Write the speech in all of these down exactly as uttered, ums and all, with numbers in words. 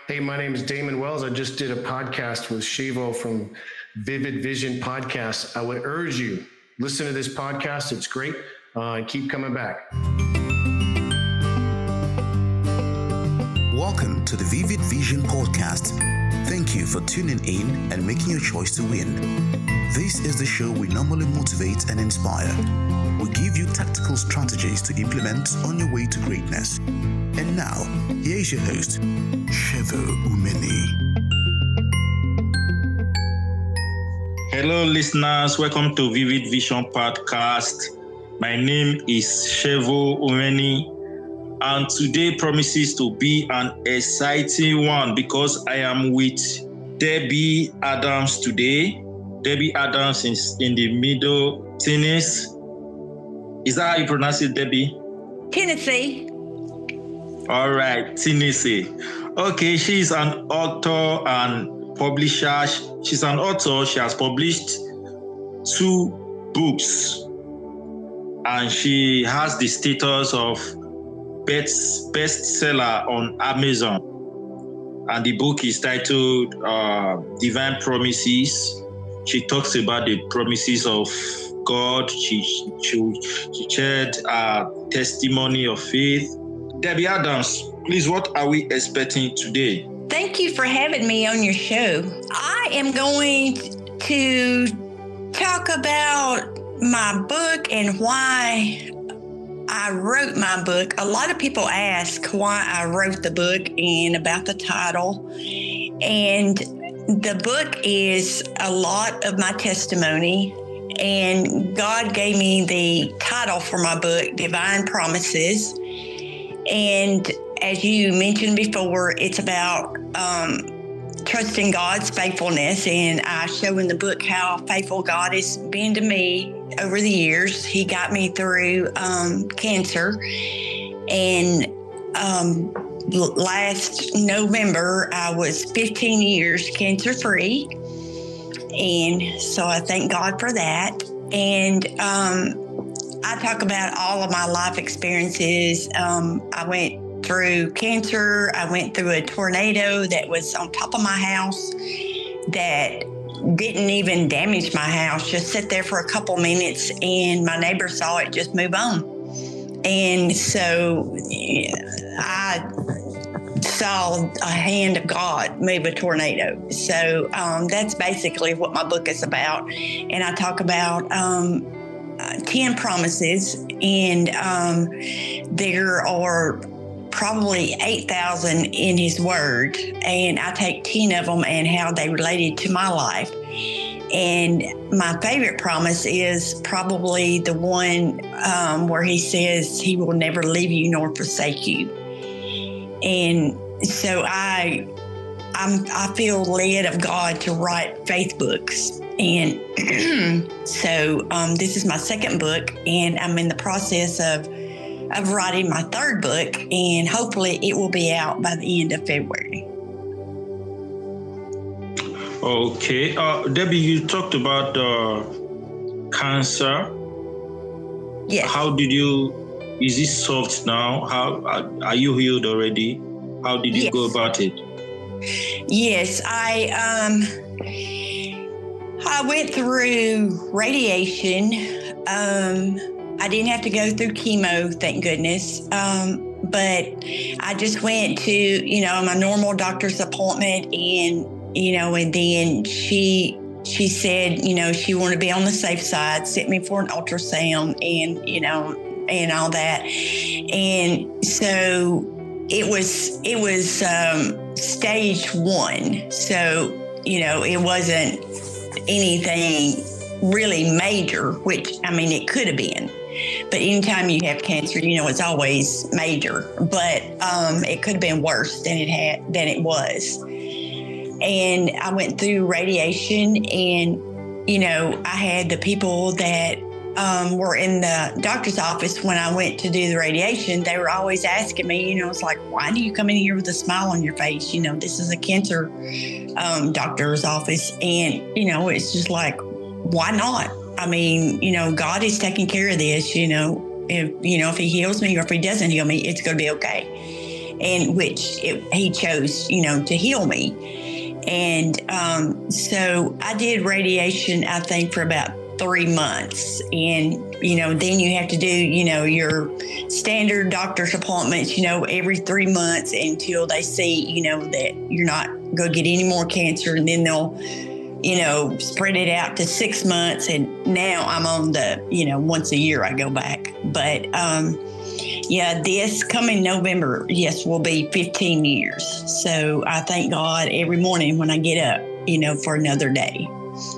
Hey, my name is Damon Wells. I just did a podcast with Shevo from Vivid Vision Podcast. I would urge you, listen to this podcast. It's great. Uh, and keep coming back. Welcome to the Vivid Vision Podcast. Thank you for tuning in and making your choice to win. This is the show we normally motivate and inspire. We give you tactical strategies to implement on your way to greatness. And now, here's your host, Shevo Umeni. Hello, listeners. Welcome to Vivid Vision Podcast. My name is Shevo Umeni, and today promises to be an exciting one because I am with Debbie Adams today. Debbie Adams is in the middle, Tennessee. Is that how you pronounce it, Debbie? Tennessee. All right, Tennessee. Okay, she's an author and publisher. She's an author. She has published two books, and she has the status of best bestseller on Amazon. And the book is titled uh, Divine Promises. She talks about the promises of God. She she, she shared a testimony of faith. Debbie Adams, please, what are we expecting today? Thank you for having me on your show. I am going to talk about my book and why I wrote my book. A lot of people ask why I wrote the book and about the title. And the book is a lot of my testimony. And God gave me the title for my book, Divine Promises. And as you mentioned before, it's about um, trusting God's faithfulness. And I show in the book how faithful God has been to me over the years. He got me through um, cancer. And um, last November, I was fifteen years cancer-free. And so I thank God for that. And um, I talk about all of my life experiences. Um, I went through cancer. I went through a tornado that was on top of my house that didn't even damage my house, just sit there for a couple minutes, and my neighbor saw it just move on. And so yeah, I saw a hand of God move a tornado. So um, that's basically what my book is about. And I talk about um, uh, ten promises, and um, there are probably eight thousand in his word. And I take ten of them and how they related to my life. And my favorite promise is probably the one um, where he says he will never leave you nor forsake you. And so I, I'm, I feel led of God to write faith books. And so um, this is my second book, and I'm in the process of, of writing my third book, and hopefully it will be out by the end of February. Okay. Uh, Debbie, you talked about uh, cancer. Yes. How did you, is it solved now? How are you healed already? How did you yes. go about it? Yes, I um, I went through radiation. Um, I didn't have to go through chemo, thank goodness. Um, but I just went to, you know, my normal doctor's appointment, and you know, and then she she said, you know, she wanted to be on the safe side, sent me for an ultrasound, and you know, and all that, and so. It was it was um, stage one, so you know it wasn't anything really major. Which I mean, it could have been, but anytime you have cancer, you know it's always major. But um, it could have been worse than it had than it was. And I went through radiation, and you know I had the people that. Um, were in the doctor's office when I went to do the radiation. They were always asking me, you know, it's like, why do you come in here with a smile on your face? You know, this is a cancer um, doctor's office. And, you know, it's just like, why not? I mean, you know, God is taking care of this, you know, if, you know, if he heals me or if he doesn't heal me, it's going to be okay. and which it, he chose, you know, to heal me. And um, so I did radiation, I think, for about three months. And, you know, then you have to do, you know, your standard doctor's appointments, you know, every three months until they see, you know, that you're not going to get any more cancer. And then they'll, you know, spread it out to six months. And now I'm on the, you know, once a year I go back. But, um, yeah, this coming November, yes, will be fifteen years. So I thank God every morning when I get up, you know, for another day.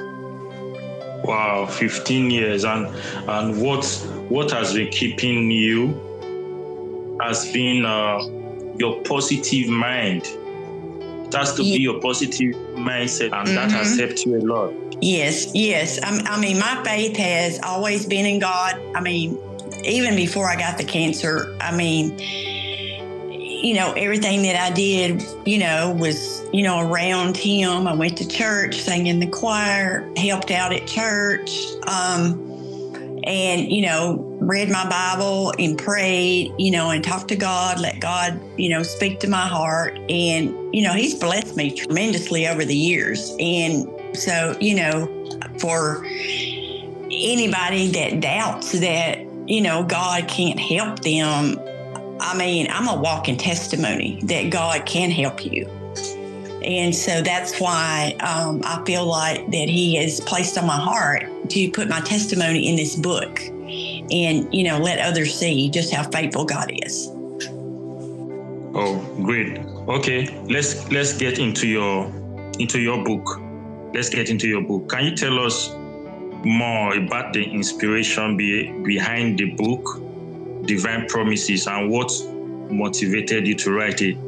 Wow, fifteen years. And and what what has been keeping you has been uh, your positive mind. It has to yeah. be your positive mindset, and mm-hmm. that has helped you a lot. Yes, yes. I, I mean, my faith has always been in God. I mean, even before I got the cancer, I mean, you know, everything that I did, you know, was, you know, around him. I went to church, sang in the choir, helped out at church, um, and, you know, read my Bible and prayed, you know, and talked to God, let God, you know, speak to my heart. And, you know, he's blessed me tremendously over the years. And so, you know, for anybody that doubts that, you know, God can't help them, I mean, I'm a walking testimony that God can help you. And so that's why um, I feel like that he has placed on my heart to put my testimony in this book and, you know, let others see just how faithful God is. Oh, great. Okay, let's let's get into your into your book. Let's get into your book. Can you tell us more about the inspiration be, behind the book, Divine Promises, and what motivated you to write it?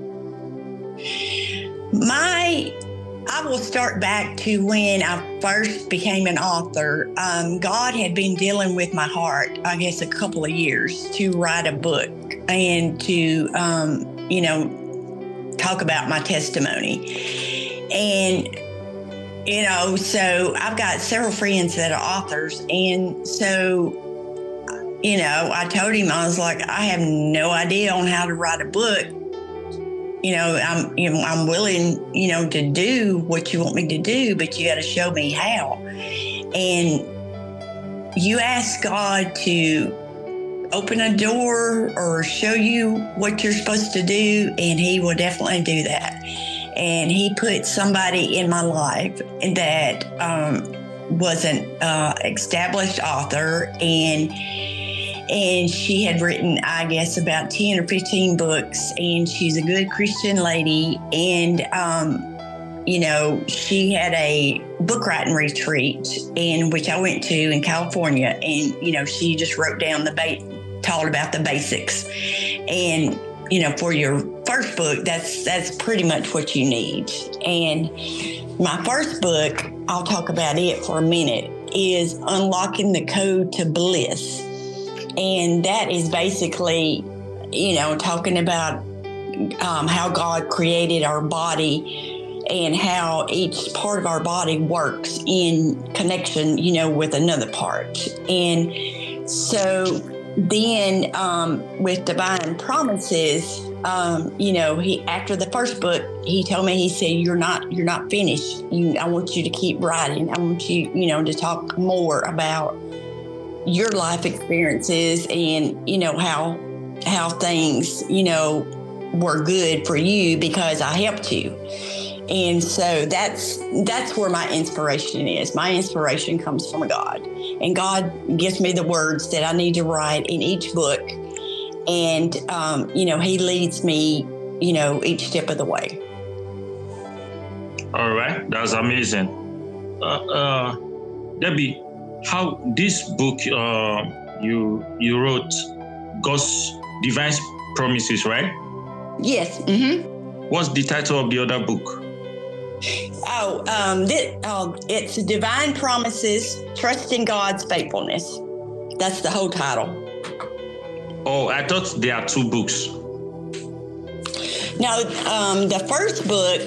My, I will start back to when I first became an author. Um, God had been dealing with my heart, I guess, a couple of years to write a book and to, um, you know, talk about my testimony. And, you know, so I've got several friends that are authors. And so, you know, I told him, I was like, I have no idea on how to write a book. You know, I'm, you know, I'm willing, you know, to do what you want me to do, but you got to show me how. And you ask God to open a door or show you what you're supposed to do, and he will definitely do that. And he put somebody in my life that um, was an uh, established author, and And she had written, I guess, about ten or fifteen books, and she's a good Christian lady. And, um, you know, she had a book writing retreat, in which I went to in California. And, you know, she just wrote down the, ba- taught about the basics. And, you know, for your first book, that's, that's pretty much what you need. And my first book, I'll talk about it for a minute, is Unlocking the Code to Bliss. And that is basically, you know, talking about um, how God created our body and how each part of our body works in connection, you know, with another part. And so then um, with Divine Promises, um, you know, he after the first book, he told me, he said, you're not, you're not finished. You, I want you to keep writing. I want you, you know, to talk more about your life experiences and, you know, how how things, you know, were good for you because I helped you. And so that's that's where my inspiration is. My inspiration comes from God. And God gives me the words that I need to write in each book. And, um, you know, he leads me, you know, each step of the way. All right. That's amazing. Uh, uh, Debbie, how this book uh, you you wrote, God's Divine Promises, right? Yes. Mm-hmm. What's the title of the other book? Oh, um, this, uh, it's Divine Promises, Trusting God's Faithfulness. That's the whole title. Oh, I thought there are two books. No, um, the first book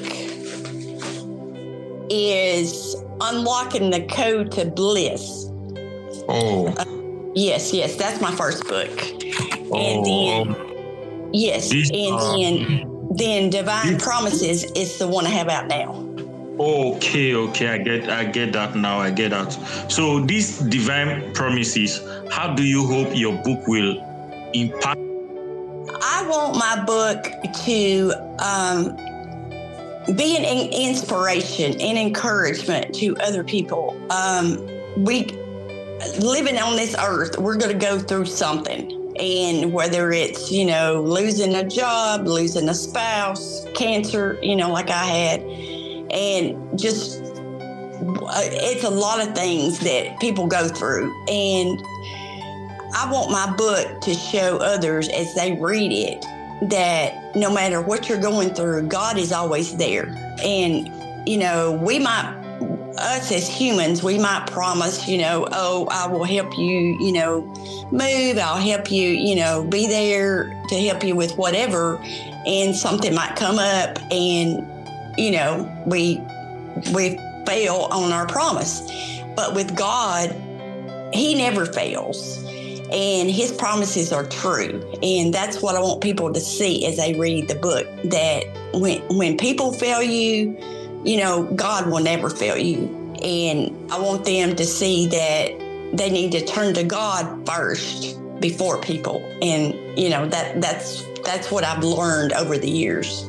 is Unlocking the Code to Bliss. Oh. Uh, yes, yes, that's my first book. Oh. And then, Yes, This, and uh, then then Divine this- Promises is the one I have out now. Okay, okay, I get, I get that now. I get that. So these divine promises, how do you hope your book will impact? I want my book to um, be an in- inspiration and encouragement to other people. Um, we living on this earth, we're going to go through something, and whether it's, you know, losing a job, losing a spouse, cancer, you know, like I had. And just, it's a lot of things that people go through. And I want my book to show others as they read it that no matter what you're going through, God is always there. And, you know, we might, us as humans, we might promise, you know, oh, I will help you, you know, move. I'll help you, you know, be there to help you with whatever. And something might come up and, you know, we we fail on our promise. But with God, he never fails. And his promises are true. And that's what I want people to see as they read the book, that when when people fail you, you know, God will never fail you. And I want them to see that they need to turn to God first before people. And, you know, that that's that's what I've learned over the years.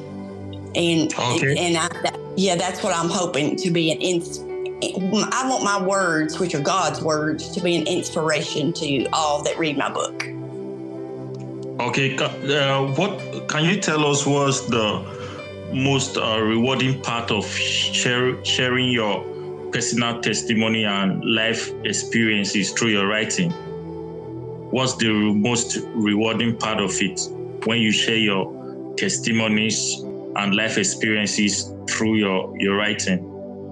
And Okay. and I, that, yeah, that's what I'm hoping to be an ins. I want my words, which are God's words, to be an inspiration to all that read my book. Okay, uh, what can you tell us was the most uh, rewarding part of share, sharing your personal testimony and life experiences through your writing? What's the most rewarding part of it when you share your testimonies and life experiences through your, your writing?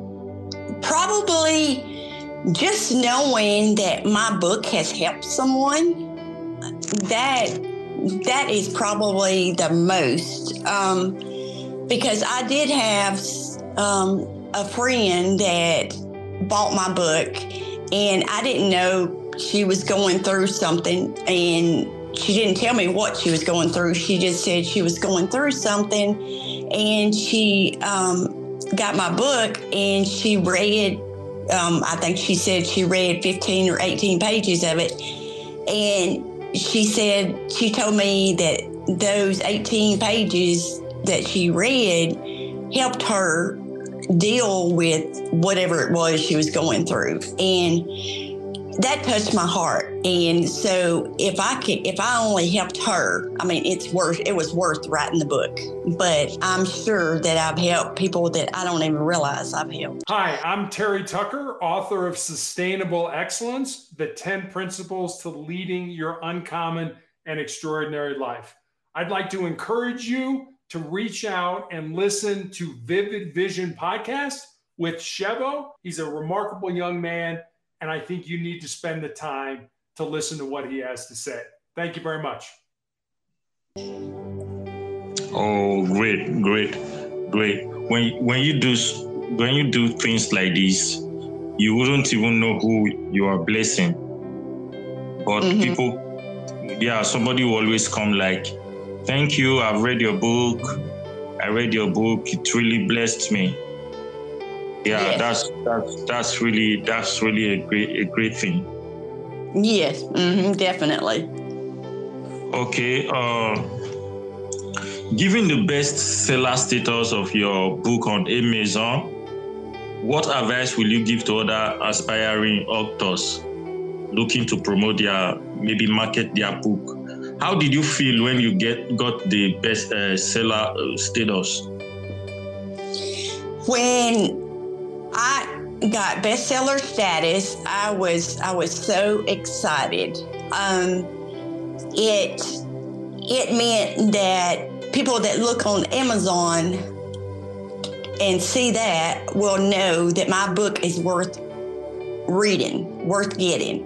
Probably just knowing that my book has helped someone. That that is probably the most, um, because I did have um, a friend that bought my book, and I didn't know she was going through something, and she didn't tell me what she was going through. She just said she was going through something, and she um, got my book, and she read, um, I think she said she read fifteen or eighteen pages of it. And she said, she told me that those eighteen pages that she read helped her deal with whatever it was she was going through. And that touched my heart. And so if I could, if I only helped her, I mean, it's worth, it was worth writing the book. But I'm sure that I've helped people that I don't even realize I've helped. Hi, I'm Terry Tucker, author of Sustainable Excellence, the ten Principles to Leading Your Uncommon and Extraordinary Life. I'd like to encourage you to reach out and listen to Vivid Vision Podcast with Shevo. He's a remarkable young man, and I think you need to spend the time to listen to what he has to say. Thank you very much. Oh, great, great, great. When when you do when you do things like this, you wouldn't even know who you are blessing. But mm-hmm. people, yeah, somebody will always come like, "Thank you, I've read your book. I read your book. It really blessed me." Yeah, yes. that's that's that's really that's really a great a great thing. Yes, mm-hmm, definitely. Okay. Uh, given the bestseller status of your book on Amazon, what advice will you give to other aspiring authors looking to promote their, maybe market their book? How did you feel when you get got the bestseller status? When I got bestseller status, I was I was so excited. Um, it it meant that people that look on Amazon and see that will know that my book is worth reading, worth getting.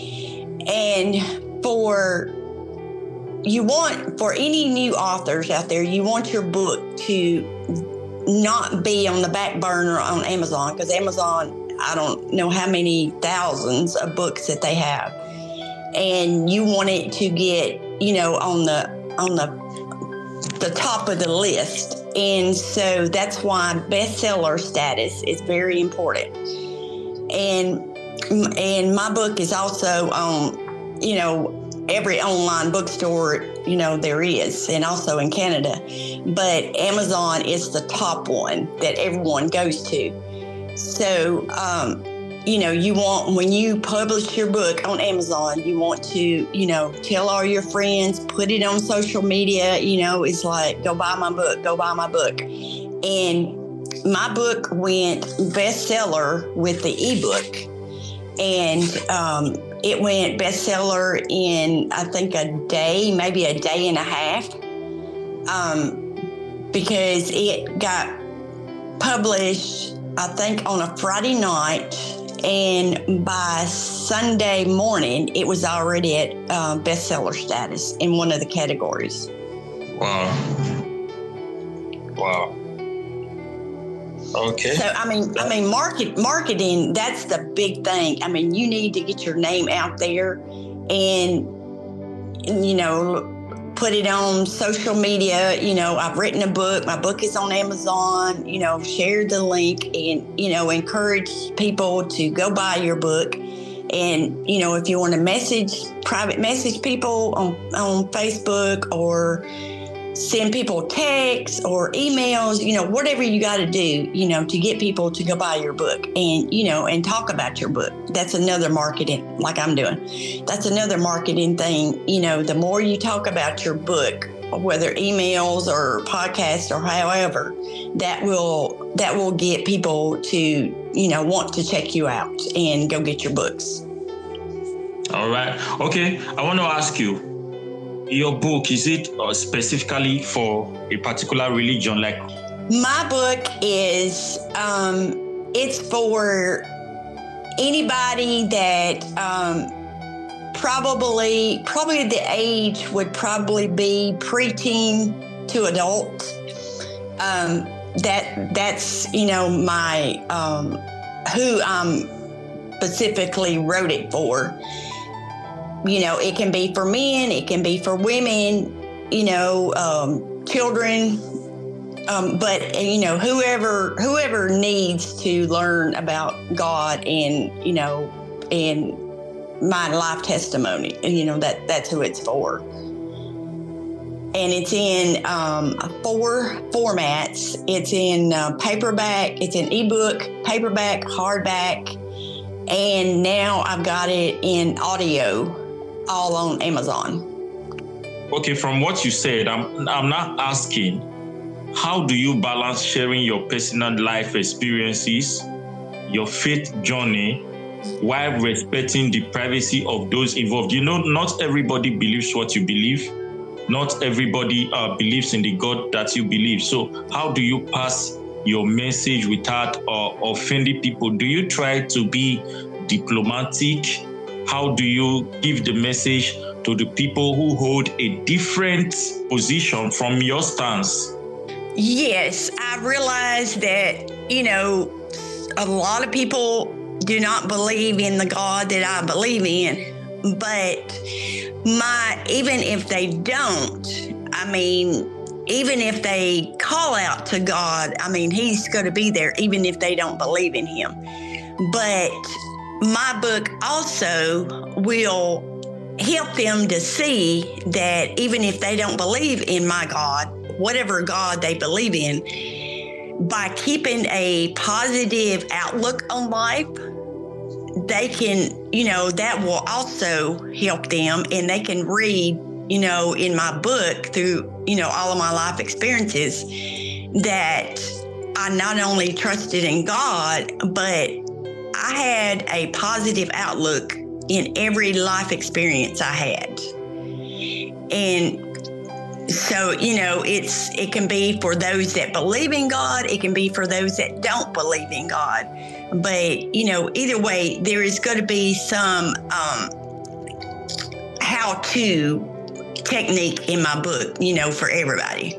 And for you want for any new authors out there, you want your book to not be on the back burner on Amazon, because Amazon, I don't know how many thousands of books that they have. And you want it to get, you know, on the on the the top of the list. And so that's why bestseller status is very important. And and my book is also on, you know, every online bookstore, you know, there is, and also in Canada. But Amazon is the top one that everyone goes to. So, um, you know, you want, when you publish your book on Amazon, you want to, you know, tell all your friends, put it on social media, you know, it's like, go buy my book, go buy my book. And my book went bestseller with the ebook. And um, it went bestseller in, I think, a day, maybe a day and a half, um, because it got published, I think, on a Friday night. And by Sunday morning, it was already at uh, bestseller status in one of the categories. Wow. Wow. Okay. So, I mean, I mean, market marketing, that's the big thing. I mean, you need to get your name out there and, and, you know, put it on social media. You know, I've written a book. My book is on Amazon. You know, share the link and, you know, encourage people to go buy your book. And, you know, if you want to message, private message people on, on Facebook, or send people texts or emails, you know, whatever you got to do, you know, to get people to go buy your book and, you know, and talk about your book. That's another marketing, like I'm doing. That's another marketing thing. You know, the more you talk about your book, whether emails or podcasts or however, that will, that will get people to, you know, want to check you out and go get your books. All right. Okay. I want to ask you, your book, is it uh, specifically for a particular religion? Like, my book is, um, it's for anybody that um, probably, probably the age would probably be preteen to adult. Um, that that's you know my um, who I'm specifically wrote it for. You know, it can be for men, it can be for women, you know, um, children, um, but, you know, whoever whoever needs to learn about God and, you know, and my life testimony, and, you know, that that's who it's for. And it's in um, four formats. It's in uh, paperback, it's in ebook, paperback, hardback, and now I've got it in audio, all on Amazon. Okay, from what you said, I'm I'm not asking, how do you balance sharing your personal life experiences, your faith journey, while respecting the privacy of those involved? You know, not everybody believes what you believe. Not everybody uh, believes in the God that you believe. So how do you pass your message without uh, offending people? Do you try to be diplomatic? How do you give the message to the people who hold a different position from your stance? Yes, I realize that, you know, a lot of people do not believe in the God that I believe in, but my, even if they don't, I mean, even if they call out to God, I mean, he's going to be there, even if they don't believe in him. But my book also will help them to see that even if they don't believe in my God, whatever God they believe in, by keeping a positive outlook on life, they can, you know, that will also help them, and they can read, you know, in my book through, you know, all of my life experiences that I not only trusted in God, but I had a positive outlook in every life experience I had. And so, you know, it's it can be for those that believe in God. It can be for those that don't believe in God. But, you know, either way, there is going to be some um, how-to technique in my book, you know, for everybody.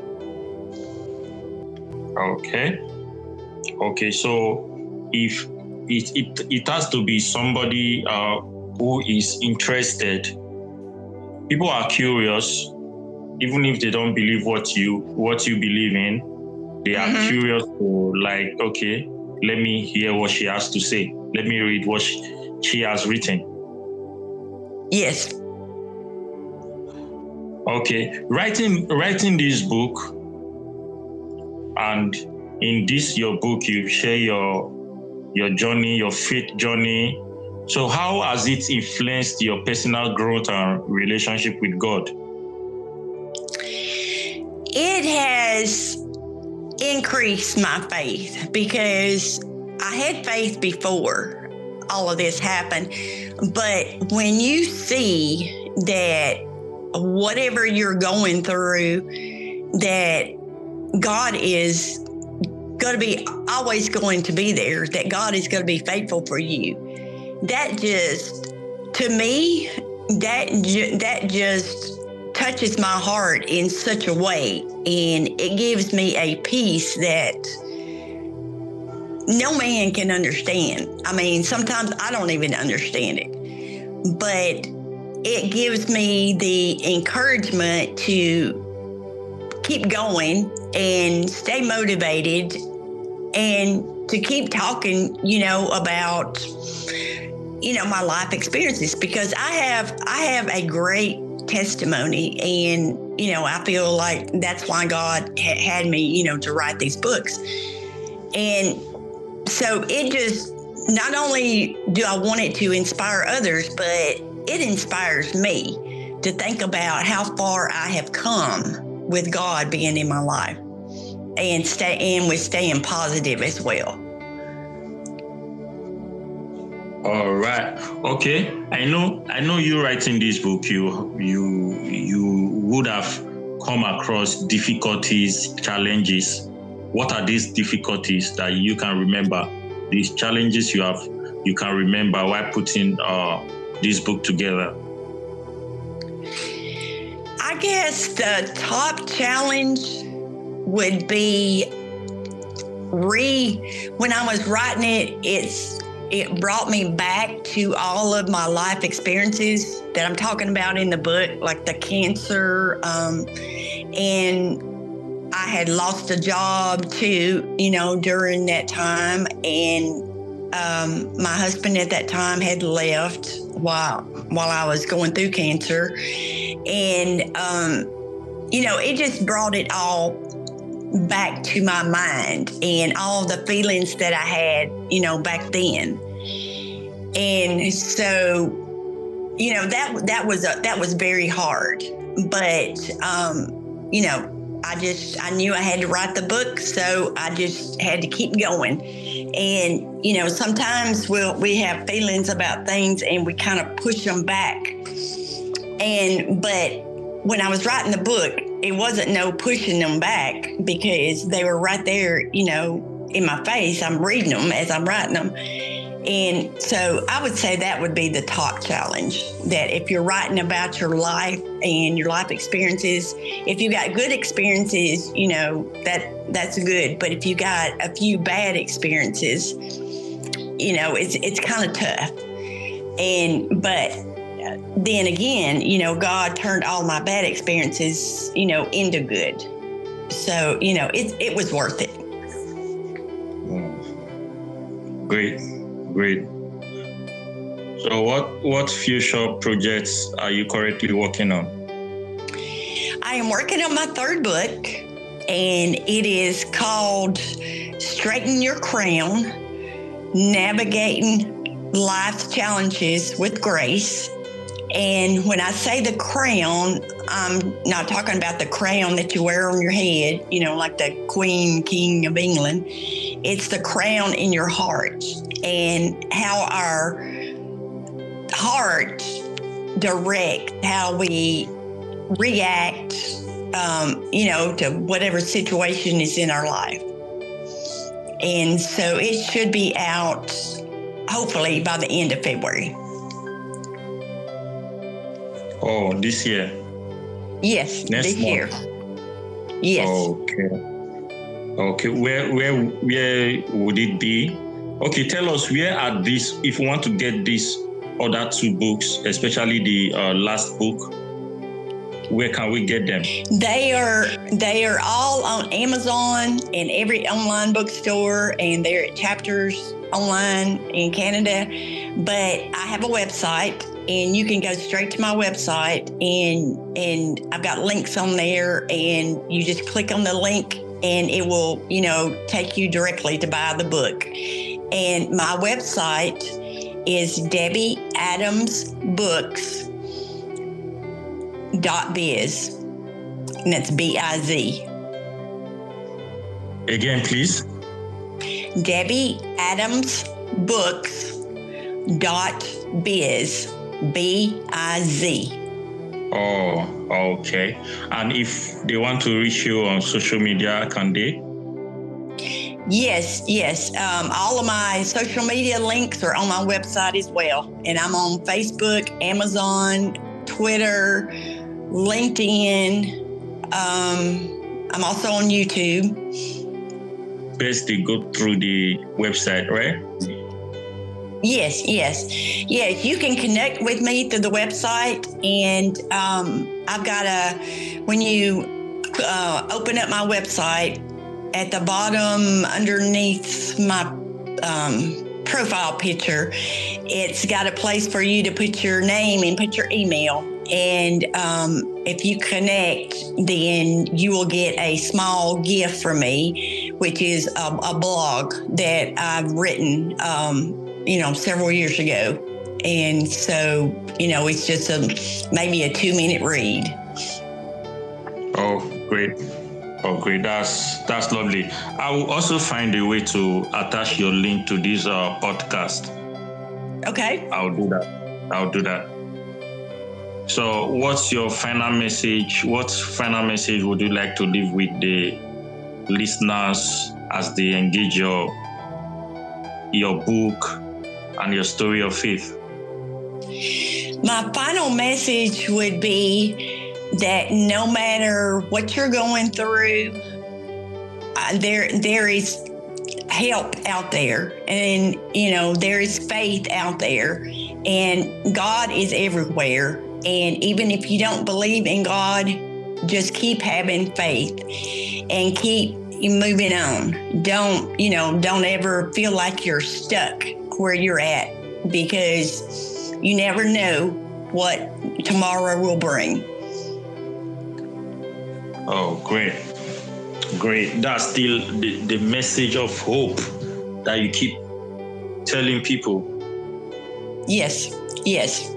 Okay. Okay. So if it it, it has to be somebody uh, who is interested. People are curious. even if they don't believe what you what you believe in, they are mm-hmm. curious to like, okay, let me hear what she has to say. Let me read what she, she has written. Yes. Okay. Writing writing this book, and in this your book you share your your journey, your faith journey. So how has it influenced your personal growth and relationship with God? It has increased my faith, because I had faith before all of this happened. But when you see that whatever you're going through, that God is going to be always going to be there, that God is going to be faithful for you, that just, to me, that that just touches my heart in such a way, and it gives me a peace that no man can understand. I mean, sometimes I don't even understand it, but it gives me the encouragement to keep going and stay motivated and to keep talking, you know, about, you know, my life experiences, because I have, I have a great testimony, and, you know, I feel like that's why God ha- had me, you know, to write these books. And so it just, not only do I want it to inspire others, but it inspires me to think about how far I have come with God being in my life, and stay and with staying positive as well. All right. Okay. I know. I know you writing this book. You you you would have come across difficulties, challenges. What are these difficulties that you can remember? These challenges you have, you can remember while putting uh, this book together. I guess the top challenge would be re. When I was writing it, it's. It brought me back to all of my life experiences that I'm talking about in the book, like the cancer, um, and I had lost a job too, you know, during that time. And um, my husband at that time had left while while I was going through cancer. And, um, you know, it just brought it all back to my mind and all the feelings that I had, you know, back then. And so, you know, that that was a, that was very hard. But, um, you know, I just, I knew I had to write the book, so I just had to keep going. And, you know, sometimes we'll, we have feelings about things and we kind of push them back. And, but when I was writing the book, it wasn't no pushing them back, because they were right there, you know, in my face. I'm reading them as I'm writing them. And so I would say that would be the top challenge, that if you're writing about your life and your life experiences, if you got good experiences, you know, that that's good. But if you got a few bad experiences, you know, it's it's kind of tough. And but then again, you know, God turned all my bad experiences, you know, into good. So, you know, it it was worth it. Great. Great. So what, what future projects are you currently working on? I am working on my third book, and it is called Straighten Your Crown, Navigating Life's Challenges with Grace. And when I say the crown, I'm not talking about the crown that you wear on your head, you know, like the Queen, King of England. It's the crown in your heart, and how our heart direct how we react, um, you know, to whatever situation is in our life. And so it should be out, hopefully, by the end of February. Oh, this year? Yes, Next this month. year. Yes. Okay. Okay. Where where where would it be? Okay, tell us, where are these, if you want to get these other two books, especially the uh, last book, where can we get them? They are they are all on Amazon and every online bookstore, and they're at Chapters Online in Canada. But I have a website, and you can go straight to my website, and and I've got links on there, and you just click on the link, and it will, you know, take you directly to buy the book. And my website is Debbie Adams Books dot biz, and that's B I Z. Again, please. Debbie Adams Books dot biz, B I Z. Oh, okay. And if they want to reach you on social media, can they? Yes, yes. Um, all of my social media links are on my website as well. And I'm on Facebook, Amazon, Twitter, LinkedIn. Um, I'm also on YouTube. Best they go through the website, right? Yes, yes. Yes, you can connect with me through the website. And um, I've got a, when you uh, open up my website, at the bottom underneath my um, profile picture, it's got a place for you to put your name and put your email. And um, if you connect, then you will get a small gift from me, which is a, a blog that I've written, um, you know, several years ago. And so, you know, it's just a maybe a two minute read. Oh, great. Oh, great. That's that's lovely. I will also find a way to attach your link to this uh, podcast. Okay. I'll do that. I'll do that. So what's your final message? What final message would you like to leave with the listeners as they engage your, your book and your story of faith? My final message would be that no matter what you're going through, uh, there there is help out there, and you know there is faith out there, and God is everywhere. And even if you don't believe in God, just keep having faith and keep moving on. Don't you know? Don't ever feel like you're stuck where you're at, because you never know what tomorrow will bring. Oh, great. Great. That's still the, the message of hope that you keep telling people. Yes. Yes.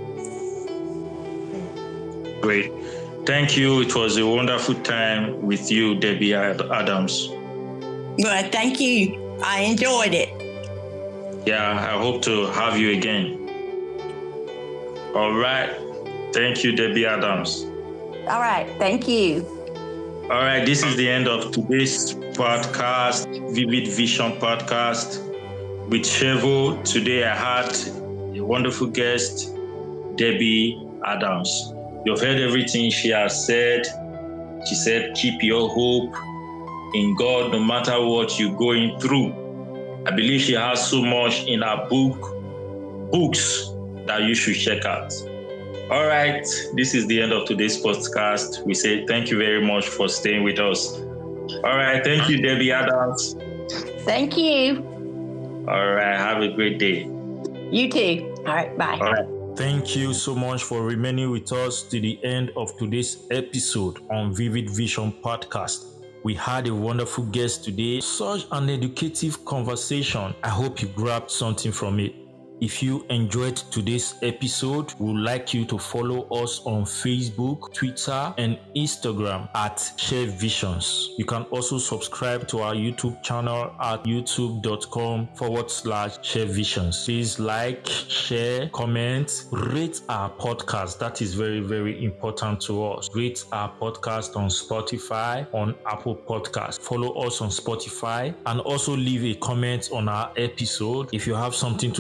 Great. Thank you. It was a wonderful time with you, Debbie Adams. Well, thank you. I enjoyed it. Yeah, I hope to have you again. All right. Thank you, Debbie Adams. All right. Thank you. All right, this is the end of today's podcast, Vivid Vision Podcast with Chevo. Today I had a wonderful guest, Debbie Adams. You've heard everything she has said. She said, keep your hope in God no matter what you're going through. I believe she has so much in her book, books that you should check out. All right, this is the end of today's podcast. We say thank you very much for staying with us. All right, thank you, Debbie Adams. Thank you. All right, have a great day. You too. All right, bye. All right. Thank you so much for remaining with us to the end of today's episode on Vivid Vision Podcast. We had a wonderful guest today, such an educative conversation. I hope you grabbed something from it. If you enjoyed today's episode, we would like you to follow us on Facebook, Twitter, and Instagram at Share Visions. You can also subscribe to our YouTube channel at youtube.com forward slash Share Visions. Please like, share, comment, rate our podcast. That is very, very important to us. Rate our podcast on Spotify, on Apple Podcasts. Follow us on Spotify, and also leave a comment on our episode. If you have something to say to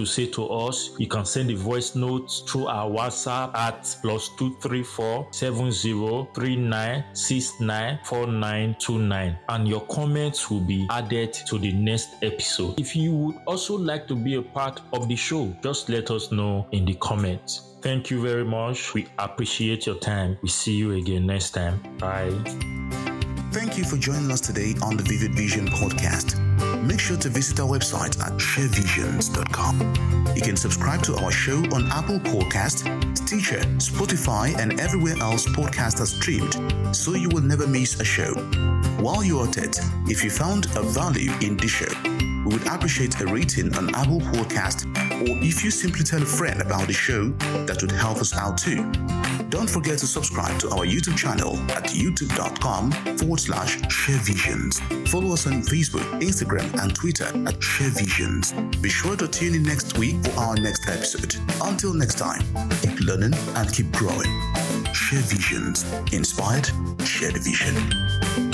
us, you can send a voice note through our WhatsApp at plus two three four seven zero three nine six nine four nine two nine, and your comments will be added to the next episode. If you would also like to be a part of the show, just let us know in the comments. Thank you very much. We appreciate your time. We see you again next time. Bye. Thank you for joining us today on the Vivid Vision podcast. Make sure to visit our website at share visions dot com. You can subscribe to our show on Apple Podcast, Stitcher, Spotify, and everywhere else podcasts are streamed, so you will never miss a show. While you're at it, if you found a value in this show, we would appreciate a rating on Apple Podcast, or if you simply tell a friend about the show, that would help us out too. Don't forget to subscribe to our YouTube channel at youtube.com forward slash sharevisions. Follow us on Facebook, Instagram, and Twitter at sharevisions. Be sure to tune in next week for our next episode. Until next time, keep learning and keep growing. Share Visions. Inspired, share the vision.